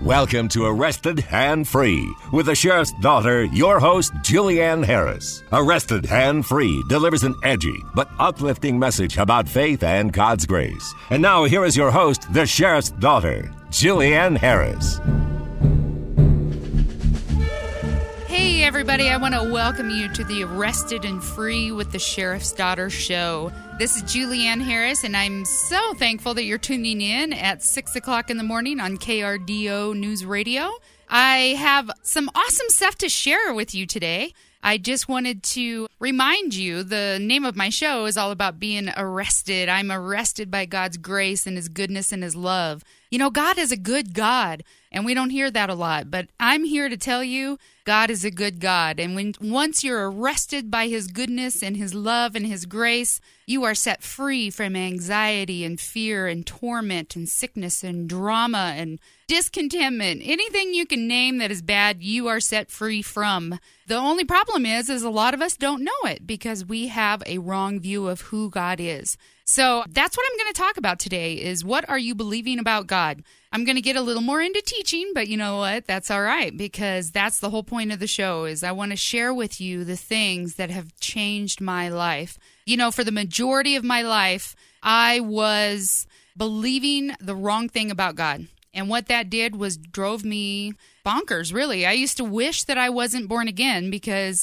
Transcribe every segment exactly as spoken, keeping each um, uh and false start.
Welcome to Arrested and Free with the Sheriff's Daughter, your host, Julianne Harris. Arrested and Free delivers an edgy but uplifting message about faith and God's grace. And now here is your host, the Sheriff's Daughter, Julianne Harris. Hey everybody, I want to welcome you to the Arrested and Free with the Sheriff's Daughter show. This is Julianne Harris, and I'm so thankful that you're tuning in at six o'clock in the morning on K R D O News Radio. I have some awesome stuff to share with you today. I just wanted to remind you the name of my show is all about being arrested. I'm arrested by God's grace and His goodness and His love. You know, God is a good God, and we don't hear that a lot, but I'm here to tell you God is a good God. And when once you're arrested by His goodness and His love and His grace, you are set free from anxiety and fear and torment and sickness and drama and discontentment. Anything you can name that is bad, you are set free from. The only problem is, is a lot of us don't know it because we have a wrong view of who God is. So that's what I'm going to talk about today is what are you believing about God? I'm going to get a little more into teaching, but you know what? That's all right because that's the whole point of the show is I want to share with you the things that have changed my life. You know, for the majority of my life, I was believing the wrong thing about God. And what that did was drove me bonkers, really. I used to wish that I wasn't born again because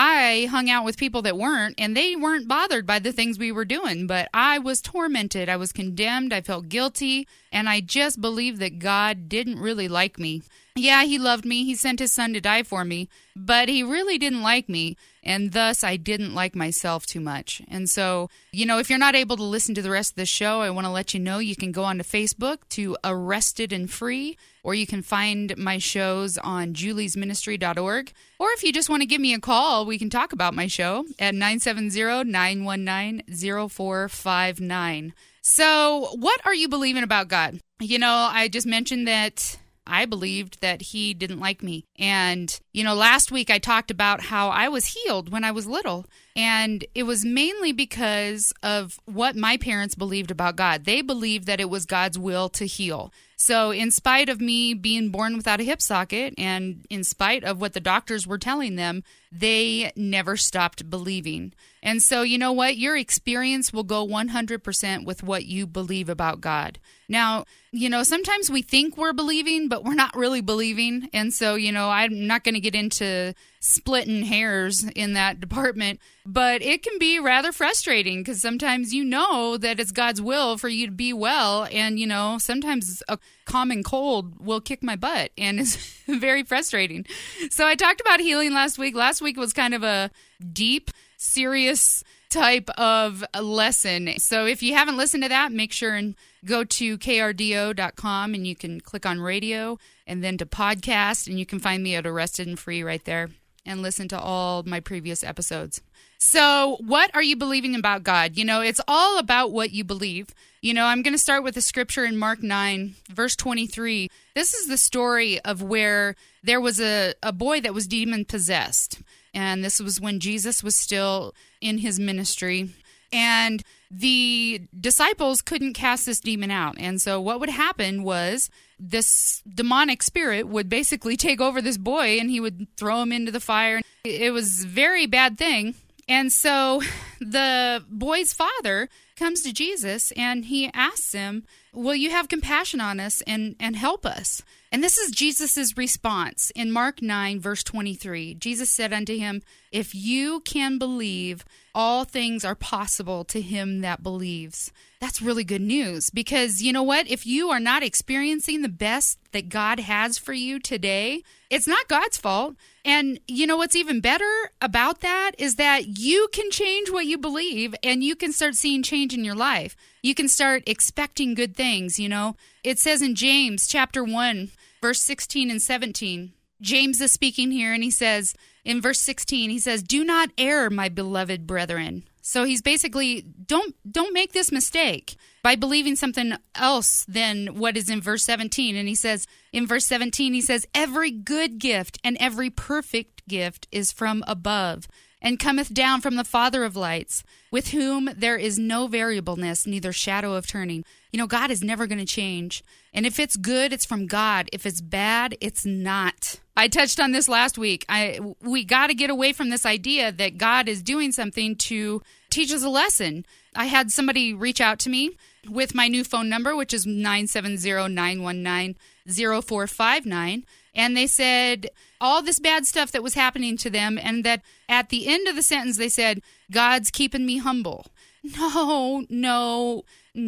I hung out with people that weren't, and they weren't bothered by the things we were doing. But I was tormented. I was condemned. I felt guilty. And I just believed that God didn't really like me. Yeah, He loved me. He sent His Son to die for me. But He really didn't like me. And thus, I didn't like myself too much. And so, you know, if you're not able to listen to the rest of the show, I want to let you know you can go onto Facebook to Arrested and Free, or you can find my shows on julies ministry dot org. Or if you just want to give me a call, we can talk about my show at nine seven zero, nine one nine, zero four five nine. So, what are you believing about God? You know, I just mentioned that I believed that He didn't like me. And, you know, last week I talked about how I was healed when I was little. And it was mainly because of what my parents believed about God. They believed that it was God's will to heal. So in spite of me being born without a hip socket and in spite of what the doctors were telling them, they never stopped believing. And so, you know what? Your experience will go one hundred percent with what you believe about God. Now, you know, sometimes we think we're believing, but we're not really believing. And so, you know, I'm not going to get into splitting hairs in that department, but it can be rather frustrating because sometimes you know that it's God's will for you to be well. And, you know, sometimes a common cold will kick my butt and it's very frustrating. So I talked about healing last week. Last week was kind of a deep, serious type of lesson. So if you haven't listened to that, make sure and go to K R D O dot com and you can click on radio and then to podcast and you can find me at Arrested and Free right there and listen to all my previous episodes. So what are you believing about God? You know, it's all about what you believe. You know, I'm going to start with the scripture in Mark nine, verse twenty-three. This is the story of where there was a, a boy that was demon-possessed. And this was when Jesus was still in His ministry. And the disciples couldn't cast this demon out. And so what would happen was this demonic spirit would basically take over this boy and he would throw him into the fire. It was a very bad thing. And so the boy's father comes to Jesus and he asks him, will you have compassion on us and, and help us? And this is Jesus' response in Mark nine, verse twenty-three. Jesus said unto him, if you can believe, all things are possible to him that believes. That's really good news because you know what? If you are not experiencing the best that God has for you today, it's not God's fault. And you know what's even better about that is that you can change what you believe and you can start seeing change in your life. You can start expecting good things, you know. It says in James chapter one, verse sixteen and seventeen, James is speaking here and he says, in verse sixteen, he says, do not err, my beloved brethren. So he's basically, don't don't make this mistake by believing something else than what is in verse seventeen. And he says, in verse seventeen, he says, every good gift and every perfect gift is from above, and cometh down from the Father of lights, with whom there is no variableness, neither shadow of turning. You know, God is never going to change. And if it's good, it's from God. If it's bad, it's not. I touched on this last week. I we got to get away from this idea that God is doing something to teach us a lesson. I had somebody reach out to me with my new phone number, which is nine seven zero, nine one nine, zero four five nine. And they said all this bad stuff that was happening to them, and that at the end of the sentence, they said, God's keeping me humble. No, no,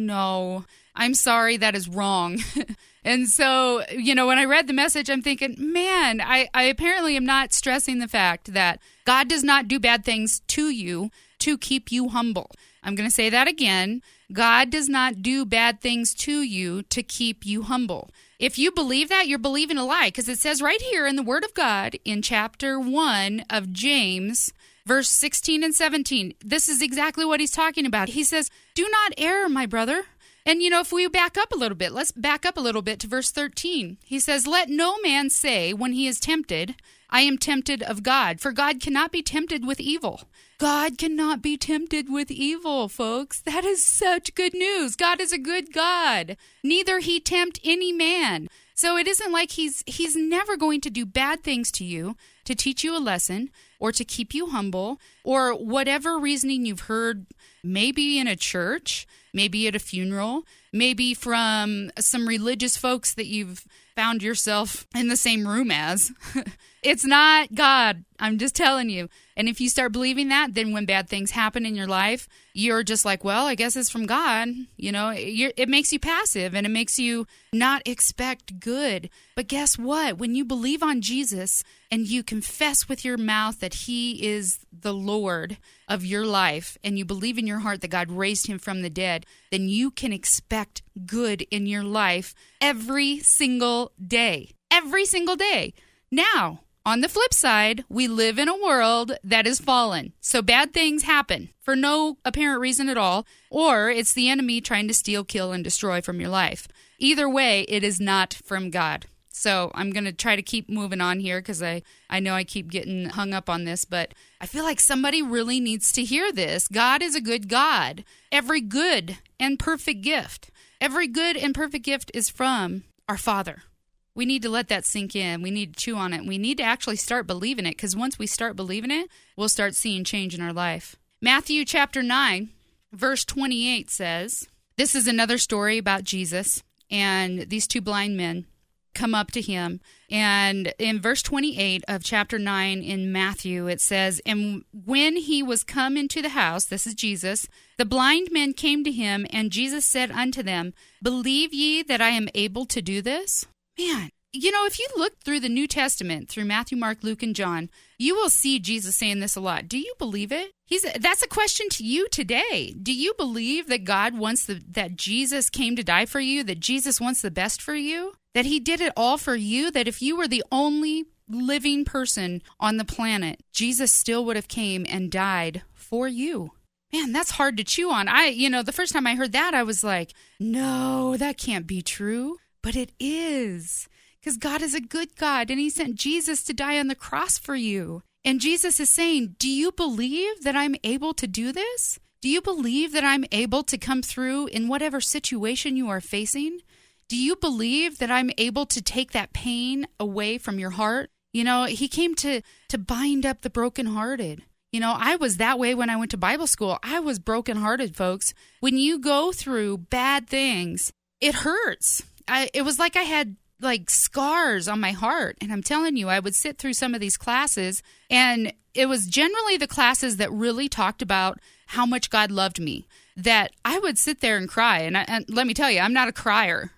no. I'm sorry, that is wrong. And so, you know, when I read the message, I'm thinking, man, I, I apparently am not stressing the fact that God does not do bad things to you to keep you humble. I'm going to say that again. God does not do bad things to you to keep you humble. If you believe that, you're believing a lie, because it says right here in the Word of God in chapter one of James, verse sixteen and seventeen, this is exactly what he's talking about. He says, do not err, my brother. And, you know, if we back up a little bit, let's back up a little bit to verse thirteen. He says, let no man say when he is tempted, I am tempted of God, for God cannot be tempted with evil. God cannot be tempted with evil, folks. That is such good news. God is a good God. Neither he tempt any man. So it isn't like he's he's never going to do bad things to you to teach you a lesson or to keep you humble or whatever reasoning you've heard, maybe in a church, maybe at a funeral, maybe from some religious folks that you've found yourself in the same room as. It's not God. I'm just telling you. And if you start believing that, then when bad things happen in your life, you're just like, well, I guess it's from God. You know, you're, it makes you passive and it makes you not expect good. But guess what? When you believe on Jesus and you confess with your mouth that he is the Lord of your life and you believe in your heart that God raised him from the dead, then you can expect good in your life every single day. Every single day. Now, on the flip side, we live in a world that is fallen. So bad things happen for no apparent reason at all, or it's the enemy trying to steal, kill, and destroy from your life. Either way, it is not from God. So I'm going to try to keep moving on here because I, I know I keep getting hung up on this, but I feel like somebody really needs to hear this. God is a good God. Every good and perfect gift, every good and perfect gift is from our Father. We need to let that sink in. We need to chew on it. We need to actually start believing it, because once we start believing it, we'll start seeing change in our life. Matthew chapter nine, verse twenty-eight says, this is another story about Jesus, and these two blind men come up to him. And in verse twenty-eight of chapter nine in Matthew, it says, and when he was come into the house, this is Jesus, the blind men came to him, and Jesus said unto them, believe ye that I am able to do this? Man, you know, if you look through the New Testament, through Matthew, Mark, Luke, and John, you will see Jesus saying this a lot. Do you believe it? He's that's a question to you today. Do you believe that God wants the, that Jesus came to die for you, that Jesus wants the best for you, that he did it all for you, that if you were the only living person on the planet, Jesus still would have came and died for you? Man, that's hard to chew on. I, you know, the first time I heard that, I was like, no, that can't be true. But it is, because God is a good God, and he sent Jesus to die on the cross for you. And Jesus is saying, do you believe that I'm able to do this? Do you believe that I'm able to come through in whatever situation you are facing? Do you believe that I'm able to take that pain away from your heart? You know, he came to, to bind up the brokenhearted. You know, I was that way when I went to Bible school. I was brokenhearted, folks. When you go through bad things, it hurts. I, it was like I had like scars on my heart. And I'm telling you, I would sit through some of these classes, and it was generally the classes that really talked about how much God loved me, that I would sit there and cry. And, I, and let me tell you, I'm not a crier.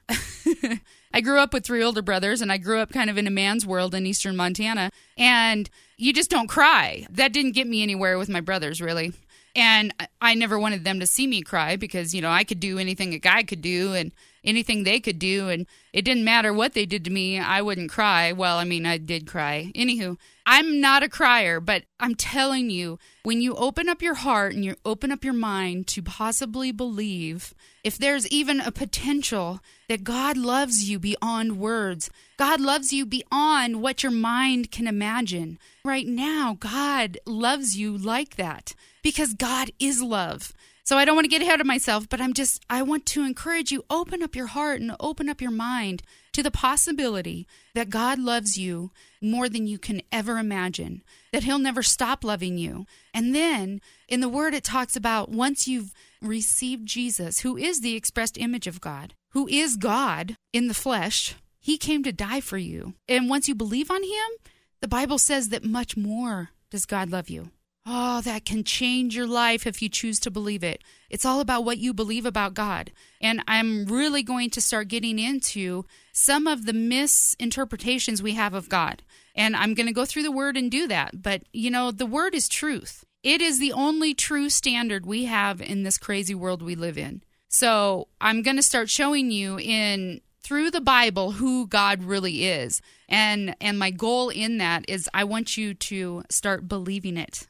I grew up with three older brothers, and I grew up kind of in a man's world in eastern Montana. And you just don't cry. That didn't get me anywhere with my brothers, really. And I never wanted them to see me cry because, you know, I could do anything a guy could do. And anything they could do. And it didn't matter what they did to me. I wouldn't cry. Well, I mean, I did cry. Anywho, I'm not a crier, but I'm telling you, when you open up your heart and you open up your mind to possibly believe, if there's even a potential that God loves you beyond words, God loves you beyond what your mind can imagine. Right now, God loves you like that because God is love. So I don't want to get ahead of myself, but I'm just, I want to encourage you, open up your heart and open up your mind to the possibility that God loves you more than you can ever imagine, that he'll never stop loving you. And then in the word, it talks about once you've received Jesus, who is the expressed image of God, who is God in the flesh, he came to die for you. And once you believe on him, the Bible says that much more does God love you. Oh, that can change your life if you choose to believe it. It's all about what you believe about God. And I'm really going to start getting into some of the misinterpretations we have of God. And I'm going to go through the word and do that. But, you know, the word is truth. It is the only true standard we have in this crazy world we live in. So I'm going to start showing you in through the Bible who God really is. And and my goal in that is I want you to start believing it.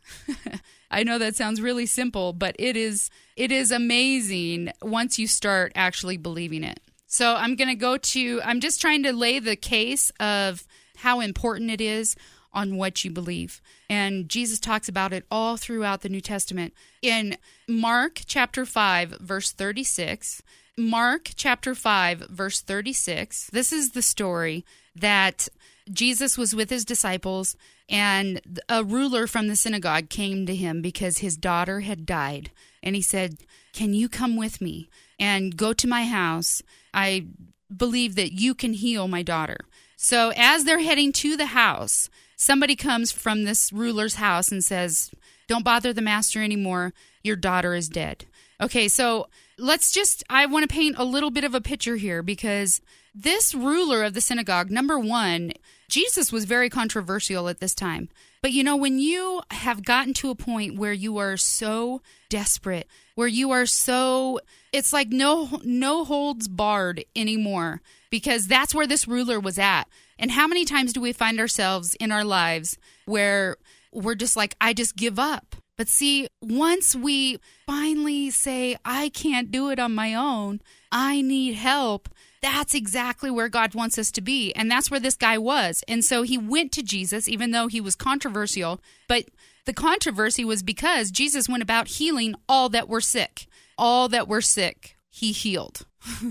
I know that sounds really simple, but it is it is amazing once you start actually believing it. So I'm going to go to, I'm just trying to lay the case of how important it is on what you believe. And Jesus talks about it all throughout the New Testament. In Mark chapter five, verse thirty-six, Mark chapter five, verse thirty-six, this is the story that Jesus was with his disciples, and a ruler from the synagogue came to him because his daughter had died. And he said, "Can you come with me and go to my house? I believe that you can heal my daughter." So as they're heading to the house, somebody comes from this ruler's house and says, "Don't bother the master anymore. Your daughter is dead." Okay, so let's just, I want to paint a little bit of a picture here because this ruler of the synagogue, number one, Jesus was very controversial at this time. But you know, when you have gotten to a point where you are so desperate, where you are so, it's like no no holds barred anymore, because that's where this ruler was at. And how many times do we find ourselves in our lives where we're just like, I just give up? But see, once we finally say, I can't do it on my own, I need help, that's exactly where God wants us to be. And that's where this guy was. And so he went to Jesus, even though he was controversial. But the controversy was because Jesus went about healing all that were sick. All that were sick, he healed.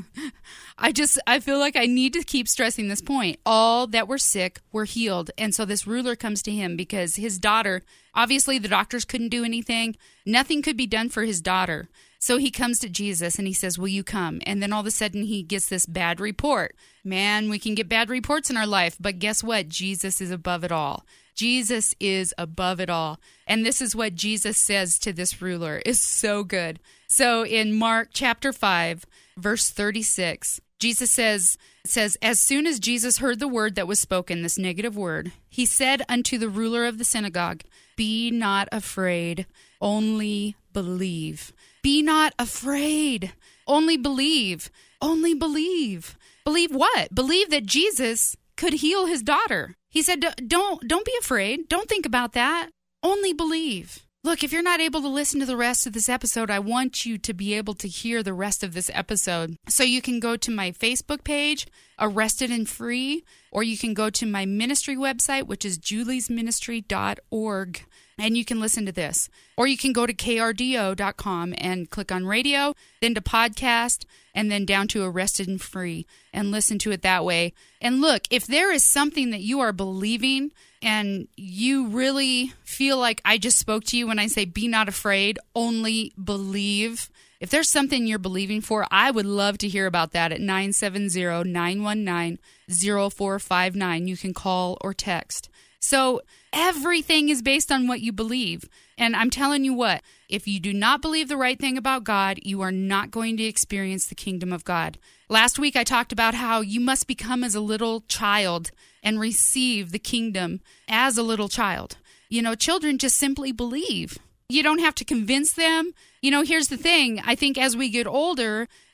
I just, I feel like I need to keep stressing this point. All that were sick were healed. And so this ruler comes to him because his daughter, obviously the doctors couldn't do anything. Nothing could be done for his daughter. So he comes to Jesus and he says, "Will you come?" And then all of a sudden he gets this bad report. Man, we can get bad reports in our life, but guess what? Jesus is above it all. Jesus is above it all. And this is what Jesus says to this ruler. It's so good. So in Mark chapter five, verse thirty-six, Jesus says, it says, "As soon as Jesus heard the word that was spoken," this negative word, "he said unto the ruler of the synagogue, 'Be not afraid, only believe.'" Be not afraid. Only believe. Only believe. Believe what? Believe that Jesus could heal his daughter. He said, don't, don't be afraid. Don't think about that. Only believe. Look, if you're not able to listen to the rest of this episode, I want you to be able to hear the rest of this episode. So you can go to my Facebook page, Arrested and Free, or you can go to my ministry website, which is julies ministry dot org. And you can listen to this. Or you can go to k r d o dot com and click on radio, then to podcast, and then down to Arrested and Free, and listen to it that way. And look, if there is something that you are believing and you really feel like I just spoke to you when I say be not afraid, only believe. If there's something you're believing for, I would love to hear about that at nine seven zero, nine one nine, zero four five nine. You can call or text. So everything is based on what you believe. And I'm telling you what, if you do not believe the right thing about God, you are not going to experience the kingdom of God. Last week, I talked about how you must become as a little child and receive the kingdom as a little child. You know, children just simply believe. You don't have to convince them. You know, here's the thing. I think as we get older,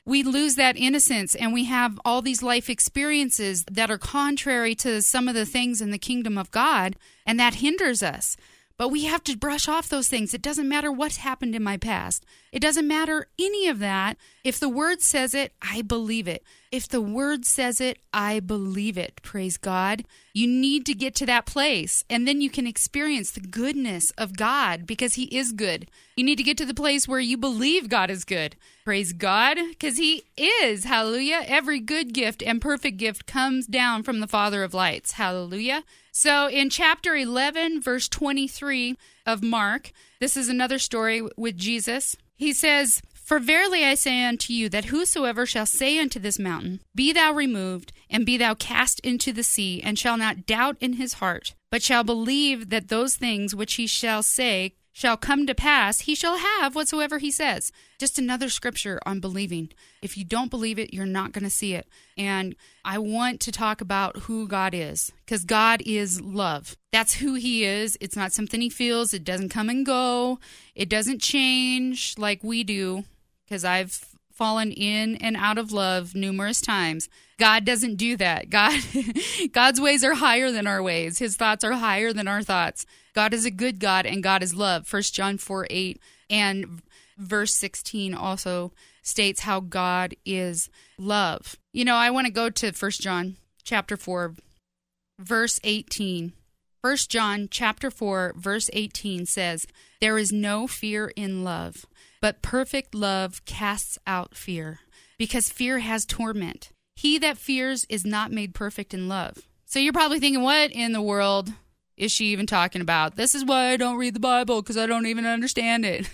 we lose that innocence and we have all these life experiences that are contrary to some of the things in the kingdom of God, and that hinders us. But we have to brush off those things. It doesn't matter what's happened in my past. It doesn't matter any of that. If the Word says it, I believe it. If the Word says it, I believe it. Praise God. You need to get to that place, and then you can experience the goodness of God because He is good. You need to get to the place where you believe God is good. Praise God, because He is. Hallelujah. Every good gift and perfect gift comes down from the Father of lights. Hallelujah. So in chapter eleven, verse twenty-three of Mark, this is another story with Jesus. He says, "For verily I say unto you, that whosoever shall say unto this mountain, Be thou removed, and be thou cast into the sea, and shall not doubt in his heart, but shall believe that those things which he shall say shall come to pass, he shall have whatsoever he says." Just another scripture on believing. If you don't believe it, you're not going to see it. And I want to talk about who God is, because God is love. That's who He is. It's not something He feels. It doesn't come and go. It doesn't change like we do, because I've fallen in and out of love numerous times. God doesn't do that. God, God's ways are higher than our ways. His thoughts are higher than our thoughts. God is a good God, and God is love. First John four eight and verse sixteen also states how God is love. You know, I want to go to First John chapter four, verse eighteen. First John chapter four, verse eighteen says, "There is no fear in love, but perfect love casts out fear, because fear has torment. He that fears is not made perfect in love." So you're probably thinking, what in the world is she even talking about? This is why I don't read the Bible, because I don't even understand it.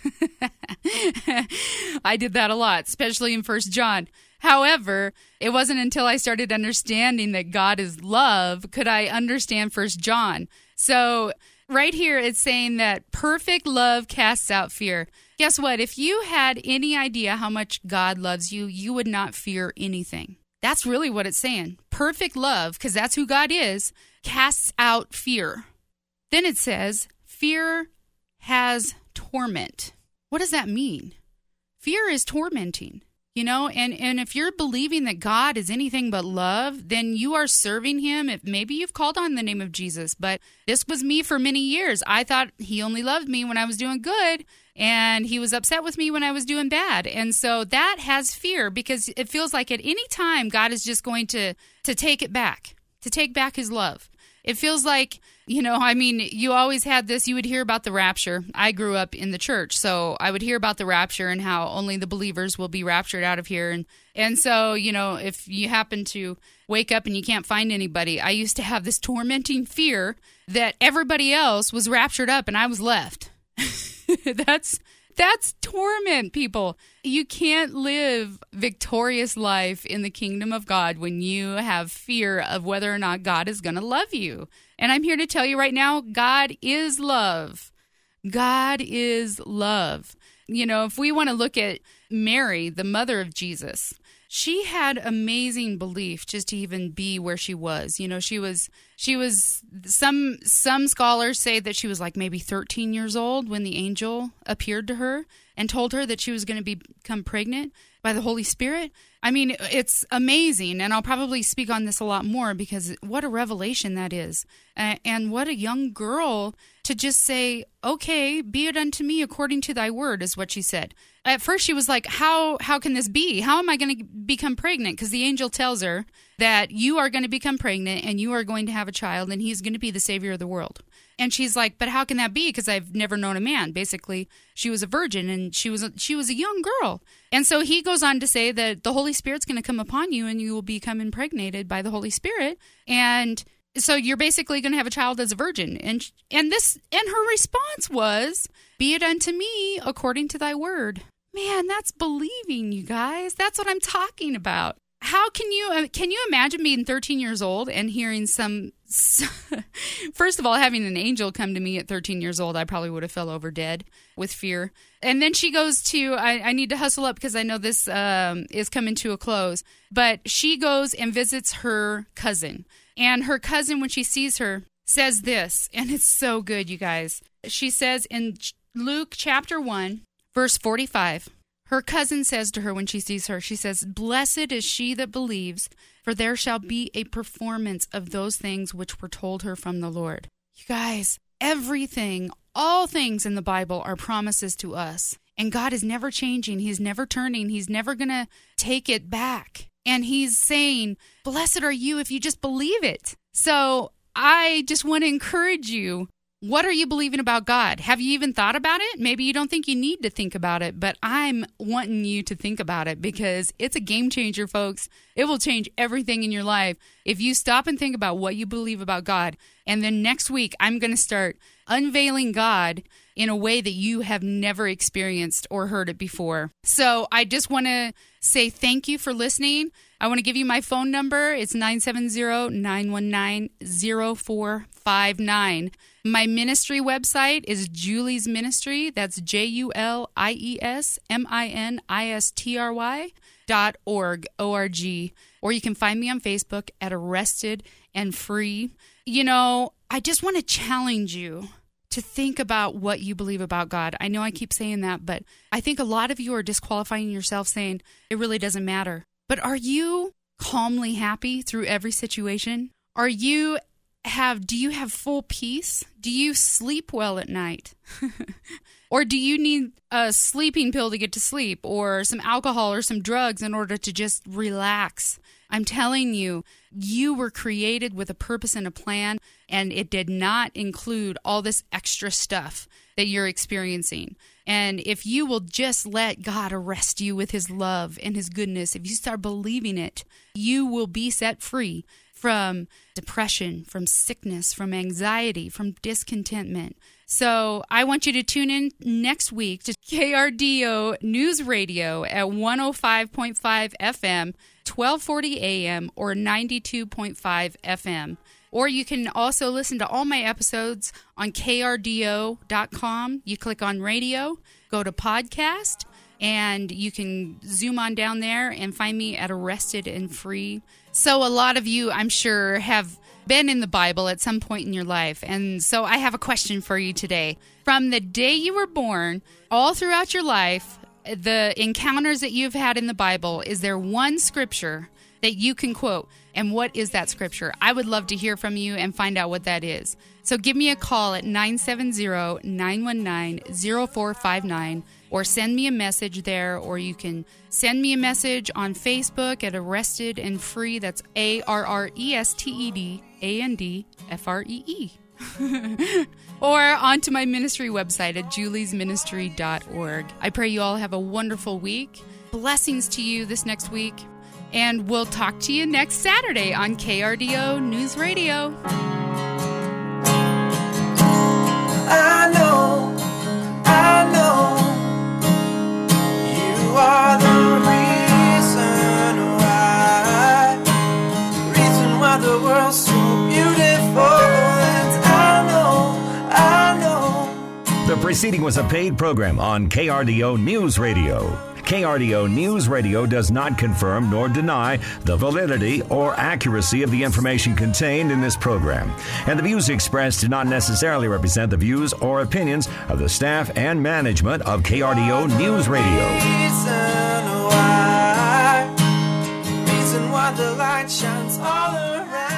I did that a lot, especially in First John. However, it wasn't until I started understanding that God is love could I understand First John. So right here it's saying that perfect love casts out fear. Guess what? If you had any idea how much God loves you, you would not fear anything. That's really what it's saying. Perfect love, because that's who God is, casts out fear. Then it says, fear has torment. What does that mean? Fear is tormenting, you know, and, and if you're believing that God is anything but love, then you are serving Him. If maybe you've called on the name of Jesus, but this was me for many years. I thought He only loved me when I was doing good, and He was upset with me when I was doing bad. And so that has fear, because it feels like at any time God is just going to, to take it back, to take back His love. It feels like, you know, I mean, you always had this, you would hear about the rapture. I grew up in the church, so I would hear about the rapture and how only the believers will be raptured out of here. And, and so, you know, if you happen to wake up and you can't find anybody, I used to have this tormenting fear that everybody else was raptured up and I was left. That's That's torment, people. You can't live victorious life in the kingdom of God when you have fear of whether or not God is going to love you. And I'm here to tell you right now, God is love. God is love. You know, if we want to look at Mary, the mother of Jesus, she had amazing belief just to even be where she was. You know, she was, she was, some, some scholars say that she was like maybe thirteen years old when the angel appeared to her and told her that she was going to be, become pregnant by the Holy Spirit. I mean, it's amazing. And I'll probably speak on this a lot more because what a revelation that is. Uh, and what a young girl to just say, okay, be it unto me according to thy word, is what she said. At first she was like, how how can this be? How am I going to become pregnant? Because the angel tells her that you are going to become pregnant and you are going to have a child and he's going to be the savior of the world. And she's like, but how can that be? Because I've never known a man. Basically, she was a virgin and she was a, she was a young girl. And so he goes on to say that the Holy Spirit's going to come upon you and you will become impregnated by the Holy Spirit. And so you're basically going to have a child as a virgin. And and this and her response was, be it unto me according to thy word. Man, that's believing, you guys. That's what I'm talking about. How can you, can you imagine being thirteen years old and hearing some, first of all, having an angel come to me at thirteen years old, I probably would have fell over dead with fear. And then she goes to, I, I need to hustle up because I know this um, is coming to a close, but she goes and visits her cousin. And her cousin, when she sees her, says this, and it's so good, you guys. She says in Luke chapter one, verse forty-five, Her cousin says to her when she sees her, she says, "Blessed is she that believes, for there shall be a performance of those things which were told her from the Lord." You guys, everything, all things in the Bible are promises to us. And God is never changing. He's never turning. He's never going to take it back. And he's saying, blessed are you if you just believe it. So I just want to encourage you. What are you believing about God? Have you even thought about it? Maybe you don't think you need to think about it, but I'm wanting you to think about it because it's a game changer, folks. It will change everything in your life if you stop and think about what you believe about God. And then next week, I'm going to start unveiling God in a way that you have never experienced or heard it before. So I just want to say thank you for listening. I want to give you my phone number. It's nine seven zero, nine one nine, zero four five nine. My ministry website is Julie's Ministry. That's J U L I E S M I N I S T R Y dot org, O R G. Or you can find me on Facebook at Arrested and Free. You know, I just want to challenge you to think about what you believe about God. I know I keep saying that, but I think a lot of you are disqualifying yourself saying it really doesn't matter. But are you calmly happy through every situation? Are you have, do you have full peace? Do you sleep well at night? Or do you need a sleeping pill to get to sleep, or some alcohol or some drugs in order to just relax? I'm telling you, you were created with a purpose and a plan, and it did not include all this extra stuff that you're experiencing. And if you will just let God arrest you with his love and his goodness, if you start believing it, you will be set free from depression, from sickness, from anxiety, from discontentment. So I want you to tune in next week to K R D O News Radio at one oh five point five F M, twelve forty A M, or ninety-two point five F M. Or you can also listen to all my episodes on K R D O dot com. You click on radio, go to podcast, and you can zoom on down there and find me at Arrested and Free. So a lot of you, I'm sure, have been in the Bible at some point in your life. And so I have a question for you today. From the day you were born, all throughout your life, the encounters that you've had in the Bible, is there one scripture that you can quote? And what is that scripture? I would love to hear from you and find out what that is. So give me a call at nine seven zero, nine one nine, zero four five nine, or send me a message there, or you can send me a message on Facebook at Arrested and Free. That's A R R E S T E D A N D F R E E. Or onto my ministry website at julies ministry dot org. I pray you all have a wonderful week. Blessings to you this next week. And we'll talk to you next Saturday on K R D O News Radio. I know, I know, you are the reason why, the reason why the world's so beautiful. And I know, I know. The preceding was a paid program on K R D O News Radio. K R D O News Radio does not confirm nor deny the validity or accuracy of the information contained in this program, and the views expressed do not necessarily represent the views or opinions of the staff and management of K R D O News Radio. Reason why, reason why the light shines all around.